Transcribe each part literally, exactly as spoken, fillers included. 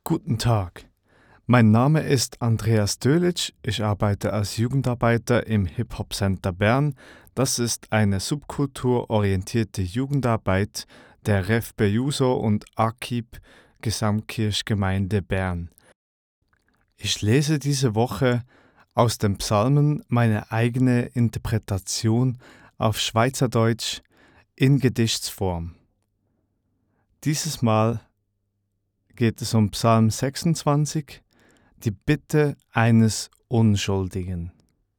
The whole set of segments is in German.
Guten Tag, mein Name ist Andreas Dölic, ich arbeite als Jugendarbeiter im Hip-Hop Center Bern. Das ist eine subkulturorientierte Jugendarbeit der Rev Bejuso und Akib Gesamtkirchgemeinde Bern. Ich lese diese Woche aus den Psalmen meine eigene Interpretation auf Schweizerdeutsch in Gedichtsform. Dieses Mal geht es um Psalm sechsundzwanzig, die Bitte eines Unschuldigen.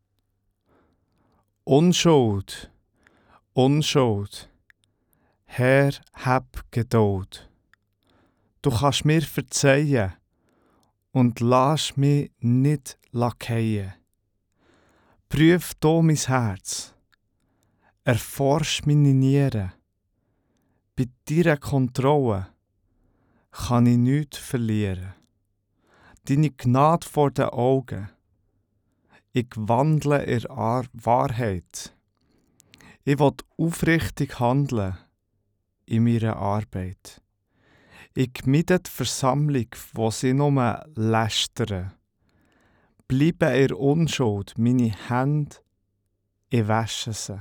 Unschuld, Unschuld, Herr, hab Geduld. Du kannst mir verzeihen und lass mich nicht lackieren. Prüf do mein Herz, erforsch meine Nieren. Bei deiner Kontrolle kann ich nichts verlieren. Deine Gnade vor den Augen. Ich wandle in Ar- Wahrheit. Ich will aufrichtig handeln in meiner Arbeit. Ich meide die Versammlung, wo sie nur lästern. Bleibe in Unschuld, meine Hände, ich wasche sie.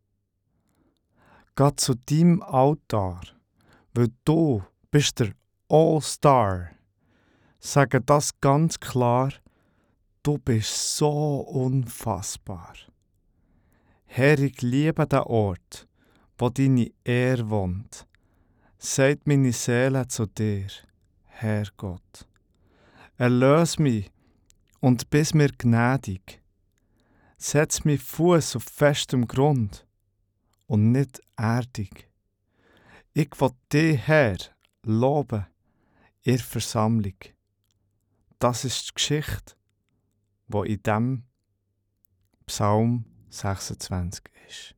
Geh zu deinem Altar, weil du bist der All-Star. Sage das ganz klar, du bist so unfassbar. Herr, ich liebe den Ort, wo deine Ehre wohnt. Sagt meine Seele zu dir, Herr Gott. Erlöse mich und bist mir gnädig. Setz mich Fuß auf festem Grund und nicht erdig. Ich will dich, Herr, loben in der Versammlung. Das ist die Geschichte, die in diesem Psalm sechsundzwanzig ist.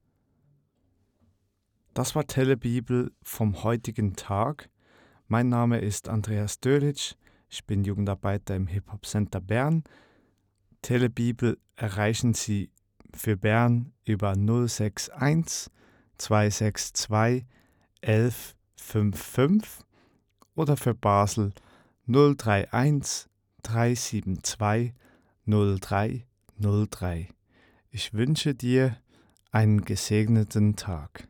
Das war die Telebibel vom heutigen Tag. Mein Name ist Andreas Dölic. Ich bin Jugendarbeiter im Hip-Hop Center Bern. Telebibel erreichen Sie für Bern über null sechs eins zwei sechs zwei elf fünf fünf oder für Basel null drei eins drei sieben zwei null drei null drei. Ich wünsche dir einen gesegneten Tag.